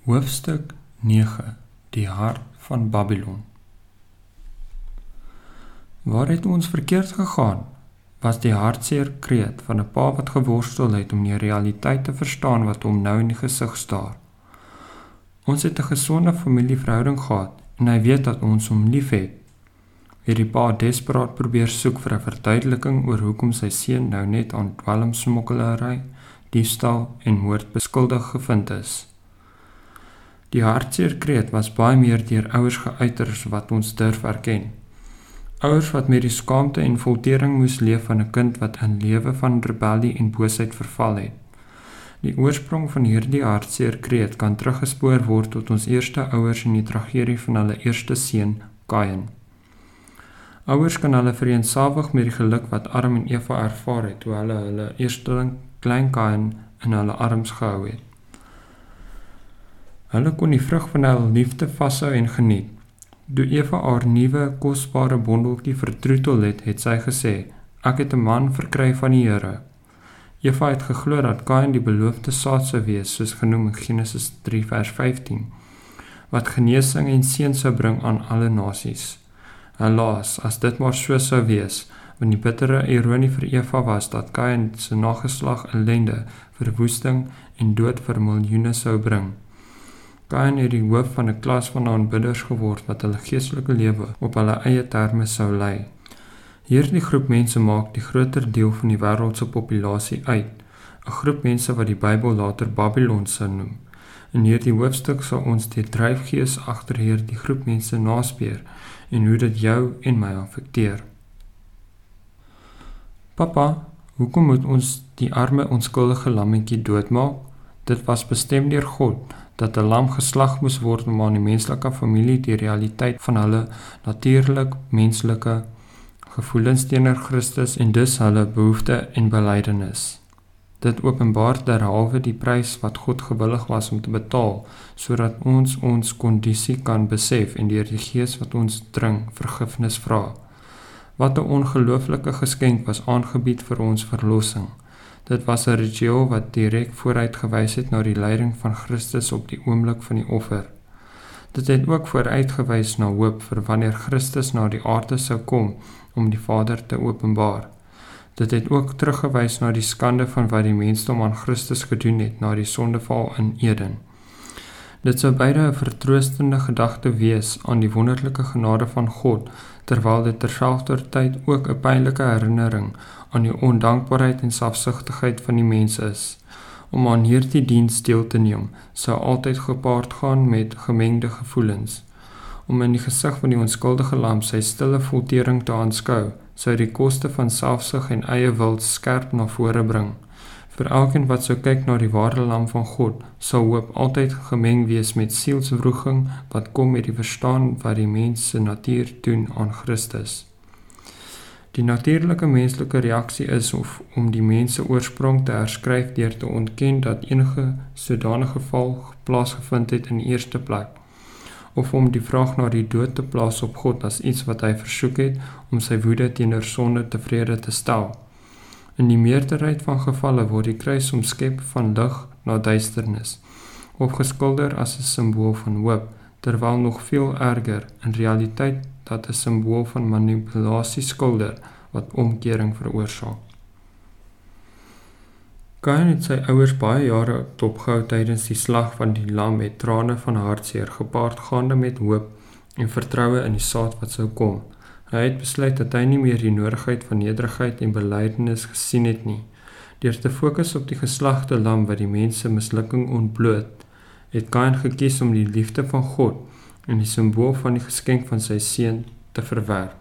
Hoofstuk 9 Die hart van Babylon. Waar het ons verkeerd gegaan? Was die hartseer kreet van 'n pa wat geworstel het om die realiteit te verstaan wat hom nou in die gesig staar. Ons het 'n gesonde familieverhouding gehad en hy weet dat ons hom liefhet. Het die pa desperaat probeer soek vir 'n verduideliking oor hoekom sy seun nou net aan dwelmsmokkelary, diefstal en moord beskuldig gevind is. Die hartseer kreet was baie meer deur ouers geuiter as wat ons durf erken. Ouers wat met die skaamte en foltering moes leef van 'n kind wat in lewe van rebellie en boosheid verval het. Die oorsprong van hierdie hartseer kreet kan teruggespoor word tot ons eerste ouers en die tragedie van hulle eerste seun, Kain. Ouers kan hulle vereensgewig met die geluk wat Adam en Eva ervaar het toe hulle eersteling klein Kain in hulle arms gehou het. Hulle kon die vrug van hulle liefde vashou en geniet. Toe Eva haar nuwe kosbare bondeltjie vertroetel het sy gesê, "Ek het 'n man verkry van die Here." Eva het geglo dat Kain die beloofde saad sou wees, soos genoem in Genesis 3 vers 15, wat genesing en seën sou bring aan alle nasies. Helaas, as dit maar so sou wees, want die bittere ironie vir Eva was dat Kain se nageslag ellende, verwoesting en dood vir miljoene sou bring. Kain het die hoof van 'n klas van aanbidders geword wat hulle geestelike lewe op hulle eie terme sou lei. Hierdie groep mense maak die groter deel van die wêreld se populasie uit, 'n groep mense wat die Bybel later Babylon sou noem. In hierdie hoofstuk sal ons die dryfgees agter hierdie groep mense naspeur en hoe dit jou en my affekteer. Papa, hoekom moet ons die arme onskuldige lammetjie doodmaak? Dit was bestem deur God dat 'n lam geslag moes word om aan die menslike familie die realiteit van hulle natuurlik menslike gevoelens teenoor Christus en dus hulle behoefte en belydenis. Dit openbaar derhalwe die prys wat God gewillig was om te betaal, sodat ons kondisie kan besef en deur die Gees wat ons dring vergifnis vra. Wat 'n ongelooflike geskenk was aangebied vir ons verlossing. Dit was 'n ritueel wat direk vooruit gewys het na die lyding van Christus op die oomblik van die offer. Dit het ook vooruit gewys na hoop vir wanneer Christus na die aarde sou kom om die Vader te openbaar. Dit het ook teruggewys na die skande van wat die mensdom aan Christus gedoen het na die sondeval in Eden. Dit sou beide 'n vertroostende gedagte wees aan die wonderlike genade van God, terwyl dit terselfdertyd ook 'n pynlike herinnering aan die ondankbaarheid en selfsugtigheid van die mens is. Om aan hierdie diens deel te neem, sou altyd gepaard gaan met gemengde gevoelens. Om in die gesig van die onskuldige lam sy stille foltering te aanskou, sou die koste van selfsug en eie wil skerp na vore bring. Vir elkeen wat sou kyk na die ware lam van God, sou hoop altyd gemeng wees met sielswroging wat kom met die verstaan wat die mens se natuur doen aan Christus. Die natuurlike menslike reaksie is om die mens se oorsprong te herskryf deur te ontken dat enige sodanige val plaasgevind het in die eerste plek, of om die vraag na die dood te plaas op God as iets wat hy versoek het om sy woede teenoor sonde tevrede te stel. In die meerderheid van gevalle word die kruis omskep van lig na duisternis, of geskilder as 'n simbool van hoop, terwyl nog veel erger in realiteit dat 'n simbool van manipulasie skilder wat omkering veroorsaak. Kain het sy ouers baie jare dopgehou tydens die slag van die lam met trane van hartseer gepaard gaande met hoop en vertroue in die saad wat sou kom. Hy het besluit dat hy nie meer die nodigheid van nederigheid en belydenis gesien het nie. Deur te fokus op die geslagte lam wat die mens se mislukking ontbloot, het Kain gekies om die liefde van God en die simbool van die geskenk van sy seun te verwerp.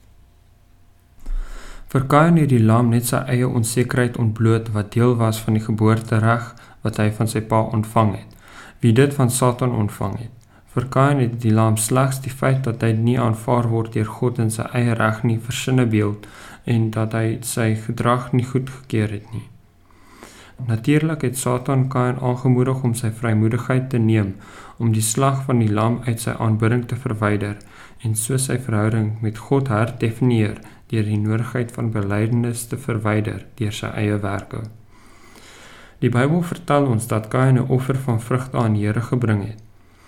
Vir Kain het die lam net sy eie onsekerheid ontbloot wat deel was van die geboortereg wat hy van sy pa ontvang het, wie dit van Satan ontvang het. Vir Kain het die lam slegs die feit dat hy nie aanvaar word deur God in sy eie reg nie versinnebeeld en dat hy sy gedrag nie goedgekeur het nie. Natuurlik het Satan Kain aangemoedig om sy vrymoedigheid te neem, om die slag van die lam uit sy aanbidding te verwyder en so sy verhouding met God herdefinieer deur die nodigheid van belydenis te verwyder deur sy eie werke. Die Bybel vertel ons dat Kain 'n offer van vrugte aan die Here gebring het.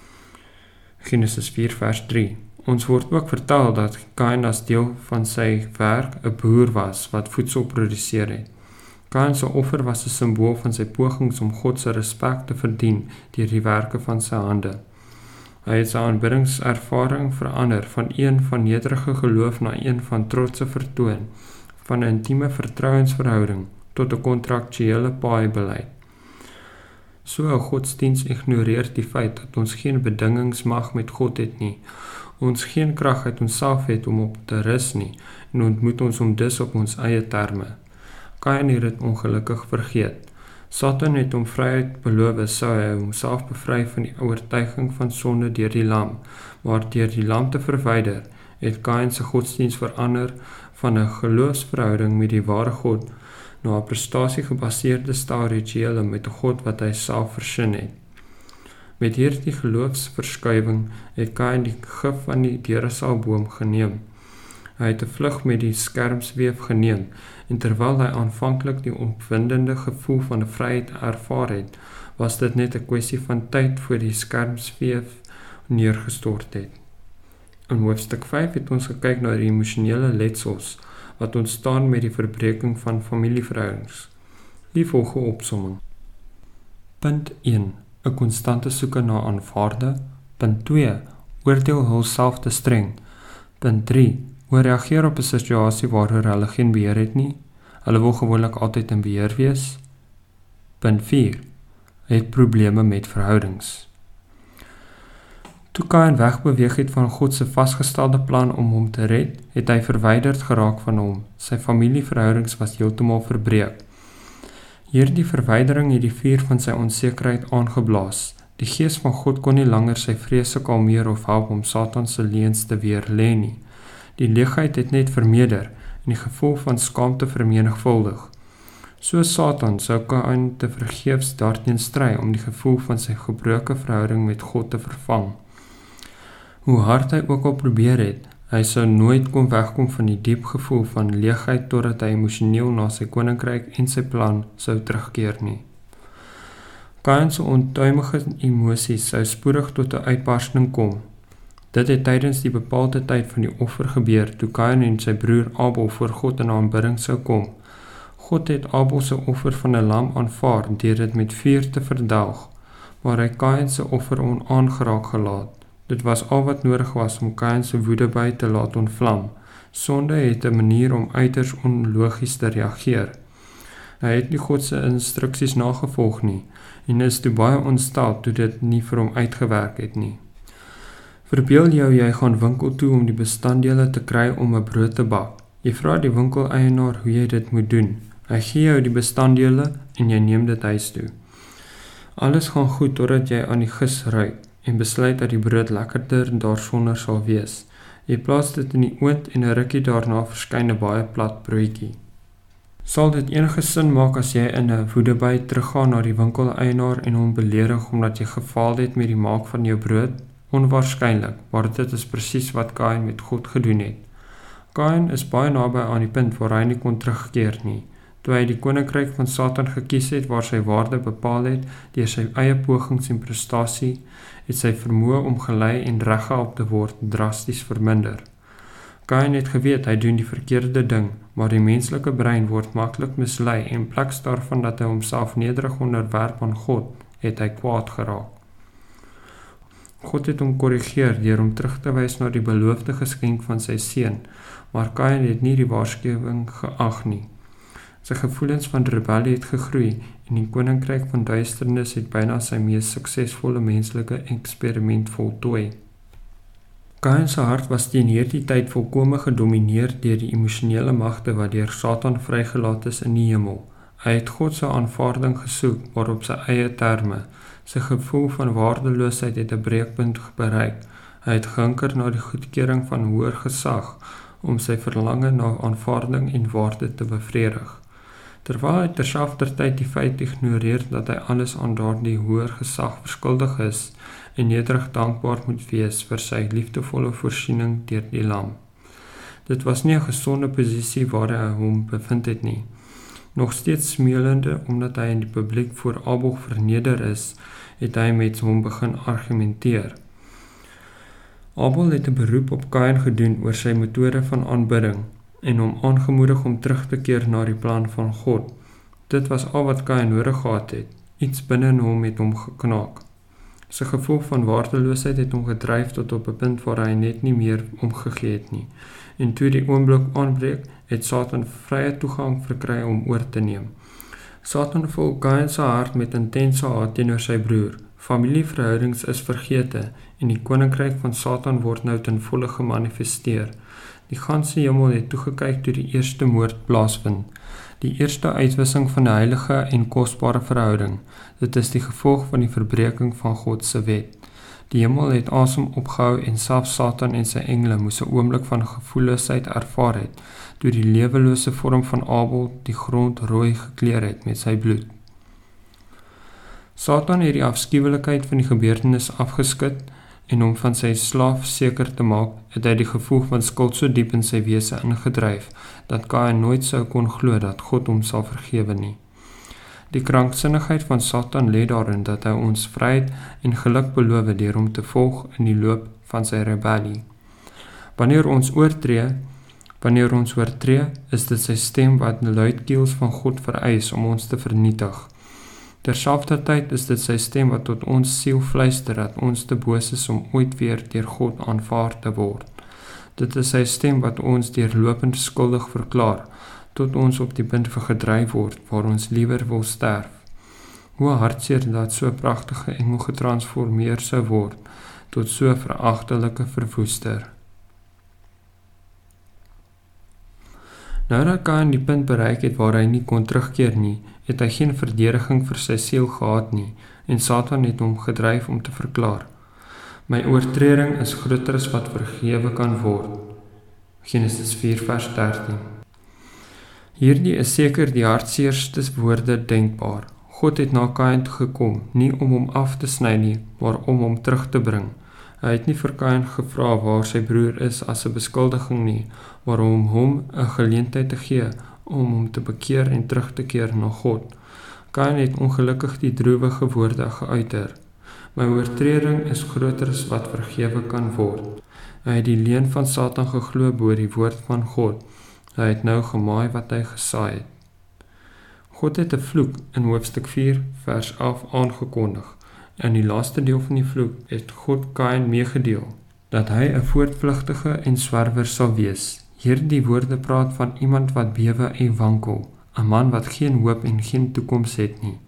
Genesis 4 vers 3. Ons word ook vertel dat Kain as deel van sy werk 'n boer was wat voedsel produseer het. Kain se offer was 'n simbool van sy pogings om God se respek te verdien deur die werke van sy hande. Hy het sy aanbiddingservaring verander van een van nederige geloof na een van trotse vertoon, van 'n intieme vertrouensverhouding tot 'n kontraktuele paai-beleid. So 'n godsdiens ignoreer die feit dat ons geen bedingingsmag met God het nie, ons geen krag uit onsself het om op te rus nie, en ontmoet ons om dus op ons eie terme. Kain het dit ongelukkig vergeet. Satan het hom vryheid beloof, sou hy homself bevry van die oortuiging van sonde deur die lam, maar deur die lam te verwyder, het Kain se godsdiens verander van 'n geloofsverhouding met die ware God na 'n prestasiegebaseerde stel rituele met 'n God wat hy self versin het. Met hierdie geloofsverskuiwing het Kain die gif van die deursalboom geneem. Hy het 'n vlug met die skermsweef geneem, en terwyl hy aanvanklik die opwindende gevoel van 'n vryheid ervaar het, was dit net 'n kwessie van tyd voor die skermsweef neergestort het. In hoofstuk 5 het ons gekyk na die emosionele letsels wat ontstaan met die verbreeking van familieverhoudings. Die volg 'n opsomming. Punt 1. 'n konstante soeke na aanvaarde. Punt 2. Oordeel hulself te streng. Punt 3. Oorreageer op 'n situasie waaroor hulle geen beheer het nie. Hulle wil gewoonlik altyd in beheer wees. Punt 4. Het probleme met verhoudings. Toe Kain wegbeweeg het van God se vasgestelde plan om hom te red, het hy verwyderd geraak van hom. Sy familieverhoudings was heeltemal verbreek. Hierdie verwydering het die vuur van sy onsekerheid aangeblaas. Die gees van God kon nie langer sy vrese kalmeer of help om Satan se leuns te weerlê nie. Die leegheid het net vermeerder en die gevoel van skaamte vermenigvuldig. So Satan sou Kain te vergeefs daarteen stry om die gevoel van sy gebroke verhouding met God te vervang. Hoe hard hy ook al probeer het, hy sou nooit kon wegkom van die diep gevoel van leegheid totdat hy emosioneel na sy koninkryk en sy plan sou terugkeer nie. Kain se ontuimige emosies sou spoedig tot 'n uitbarsting kom. Dit het tydens die bepaalde tyd van die offer gebeur, toe Kain en sy broer Abel voor God in aanbidding sou kom. God het Abel se offer van 'n lam aanvaar deur dit met vuur te verdelg, maar hy Kain se offer onaangeraak gelaat. Dit was al wat nodig was om Kain se woedebui te laat ontvlam. Sonde het 'n manier om uiters onlogies te reageer. Hy het nie God se instruksies nagevolg nie, en is toe baie ontstel toe dit nie vir hom uitgewerk het nie. Verbeel jou jy gaan winkel toe om die bestanddele te kry om 'n brood te bak. Jy vra die winkeleienaar hoe jy dit moet doen. Hy gee jou die bestanddele en jy neem dit huis toe. Alles gaan goed totdat jy aan die gis ruik en besluit dat die brood lekkerder daarsonder sal wees. Jy plaas dit in die oond en 'n rukkie daarna verskyn 'n baie plat broodjie. Sal dit enige sin maak as jy in 'n woedebui teruggaan na die winkeleienaar en hom beledig omdat jy gefaal het met die maak van jou brood? Onwaarskynlik, maar dit is presies wat Kain met God gedoen het. Kain is baie naby aan die punt waar hy nie kon terugkeer nie. Toe hy die koninkryk van Satan gekies het waar sy waarde bepaal het deur sy eie pogings en prestasie, het sy vermoë om gelei en reggehelp te word drasties verminder. Kain het geweet hy doen die verkeerde ding, maar die menslike brein word maklik mislei en in plaas daarvan dat hy homself nederig onderwerp aan God, het hy kwaad geraak. God het hom korrigeer deur hom terug te wys na die beloofde geskenk van sy seun, maar Kain het nie die waarskuwing geag nie. Sy gevoelens van rebellie het gegroei en die koninkryk van duisternis het byna sy mees suksesvolle menslike eksperiment voltooi. Kain se hart was teen hierdie tyd volkome gedomeineer deur die emosionele magte wat deur Satan vrygelaat is in die hemel. Hy het God se aanvaarding gesoek, maar op sy eie terme. Sy gevoel van waardeloosheid het 'n breekpunt bereik. Hy het gehinker na die goedkeuring van hoër gesag om sy verlange na aanvaarding en waarde te bevredig. Terwyl hy terselfdertyd die feit ignoreer dat hy alles aan daardie hoër gesag verskuldig is en nederig dankbaar moet wees vir sy liefdevolle voorsiening deur die lam. Dit was nie 'n gesonde posisie waar hy hom bevind het nie. Nog steeds smeulende omdat hy in die publiek voor Abel verneder is, het hy met hom begin argumenteer. Abel het 'n beroep op Kain gedoen oor sy metode van aanbidding en hom aangemoedig om terug te keer na die plan van God. Dit was al wat Kain nodig gehad het. Iets binne in hom het hom geknaak. Sy gevoel van waardeloosheid het hom gedryf tot op 'n punt waar hy net nie meer omgegee het nie. En toe die oomblik aanbreek, het Satan vrye toegang verkry om oor te neem. Satan vul Kain se hart met intense haat teenoor sy broer. Familieverhoudings is vergete en die koninkryk van Satan word nou ten volle gemanifesteer. Die ganse hemel het toegekyk toe die eerste moord plaasvind. Die eerste uitwissing van 'n heilige en kosbare verhouding. Dit is die gevolg van die verbreeking van God se wet. Die hemel het asem opgehou en selfs Satan en sy engele moes 'n oomblik van gevoelloosheid ervaar het, toe die lewelose vorm van Abel die grond rooi gekleur het met sy bloed. Satan het die afskuwelikheid van die gebeurtenis afgeskit en om van sy slaaf seker te maak, het hy die gevoel van skuld so diep in sy wese ingedryf, dat Kain nooit sou kon glo dat God hom sal vergewe nie. Die krankzinnigheid van Satan lê daarin dat hy ons vryheid en geluk beloof deur hom te volg in die loop van sy rebellie. Wanneer ons oortree, is dit sy stem wat luidkeels van God vereis om ons te vernietig. Terselfdertyd is dit sy stem wat tot ons siel fluister dat ons te boos is om ooit weer deur God aanvaar te word. Dit is sy stem wat ons deurlopend skuldig verklaar, tot ons op die punt gedryf word waar ons liewer wil sterf. Hoe hartseer dat so pragtige engel getransformeer sou word tot so veragtelike verwoester. Nou dat Kain die punt bereik het waar hy nie kon terugkeer nie, het hy geen verdediging vir sy siel gehad nie, en Satan het hom gedryf om te verklaar: My oortreding is groter as wat vergewe kan word. Genesis 4 vers 13. Hierdie is seker die hartseerste woorde denkbaar. God het na Kain toe gekom, nie om hom af te sny nie, maar om hom terug te bring. Hy het nie vir Kain gevra waar sy broer is as 'n beskuldiging nie, maar om hom 'n geleentheid te gee om hom te bekeer en terug te keer na God. Kain het ongelukkig die droewige woorde geuiter: My oortreding is groter as wat vergewe kan word. Hy het die leuen van Satan geglo bo die woord van God. Hy het nou gemaai wat hy gesaai het. God het 'n vloek in hoofstuk 4 vers 11 aangekondig. In die laaste deel van die vloek het God Kain meegedeel dat hy 'n voortvlugtige en swerwer sal wees. Hierdie woorde praat van iemand wat bewe en wankel, 'n man wat geen hoop en geen toekoms het nie.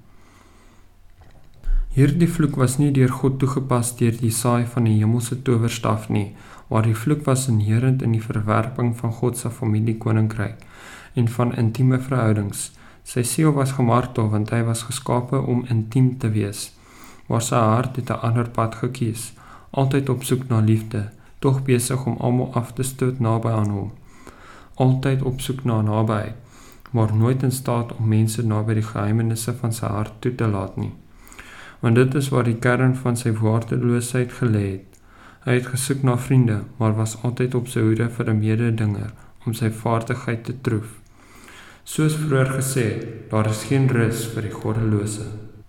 Hierdie vloek was nie deur God toegepas deur die saai van die hemelse towerstaf nie, maar die vloek was inherent in die verwerping van God se familiekoninkryk en van intieme verhoudings. Sy siel was gemartel want hy was geskape om intiem te wees, maar sy hart het 'n ander pad gekies, altyd op soek na liefde, tog besig om almal af te stoot naby aan hom. Altyd op soek na nabyheid, maar nooit in staat om mense naby die geheimenisse van sy hart toe te laat nie. Want dit is waar die kern van sy waardeloosheid gelê het. Hy het gesoek na vriende, maar was altyd op sy hoede vir 'n mededinger om sy vaardigheid te troef. Soos vroeër gesê, daar is geen rus vir die goddelose.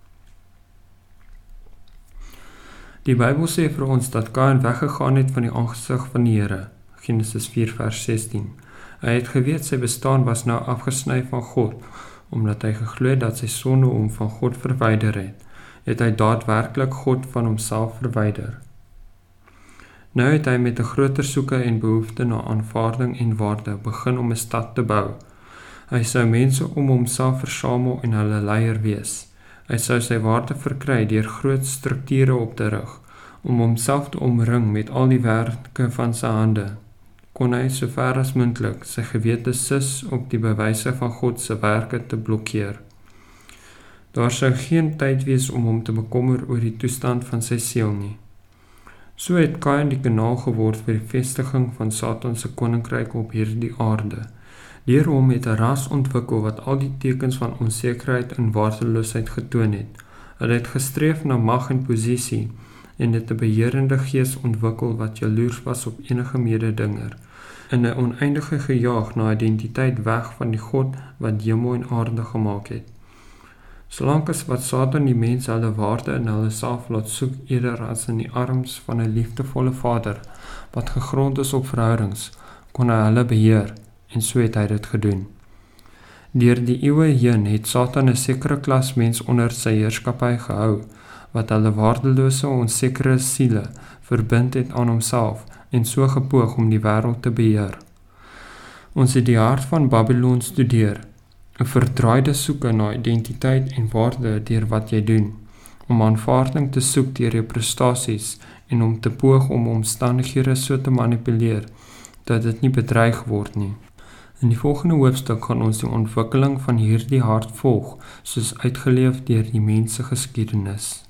Die Bybel sê vir ons dat Kain weggegaan het van die aangesig van die Here, Genesis 4 vers 16. Hy het geweet sy bestaan was nou afgesny van God, omdat hy geglo dat sy sonde hom van God verwyder het hy daadwerklik God van homself verwyder. Nou het hy met 'n groter soeke en behoefte na aanvaarding en waarde begin om 'n stad te bou. Hy sou mense om homself versamel en hulle leier wees. Hy sou sy waarde verkry deur groot strukture op te rig, om homself te omring met al die werke van sy hande. Kon hy so ver as moontlik sy gewete sis op die bewyse van God se werke te blokkeer. Daar sou geen tyd wees om hom te bekommer oor die toestand van sy siel nie. So het Kain die kanaal geword vir die vestiging van Satan se koninkryk op hierdie aarde. Deur hom het 'n ras ontwikkel wat al die tekens van onsekerheid en waardeloosheid getoon het. Hulle het gestreef na mag en posisie en het 'n beheerende gees ontwikkel wat jaloers was op enige mededinger. in 'n oneindige gejaag na identiteit weg van die God wat hemel en aarde gemaak het. Solank as wat Satan die mens hulle waarde in hulle self laat soek eerder as in die arms van 'n liefdevolle Vader wat gegrond is op verhoudings, kon hy hulle beheer en so het hy dit gedoen. Deur die eeue heen het Satan 'n sekere klas mens onder sy heerskappy gehou, wat hulle waardelose, onsekere siele verbind het aan homself en so gepoog om die wêreld te beheer. Ons het die hart van Babylon studeer, 'n verdraaide soeke na identiteit en waarde deur wat jy doen, om aanvaarding te soek deur jou prestasies en om te poog om omstandighede so te manipuleer dat dit nie bedreig word nie. In die volgende hoofstuk gaan ons die ontwikkeling van hierdie hart volg, soos uitgeleef deur die mens se geskiedenis.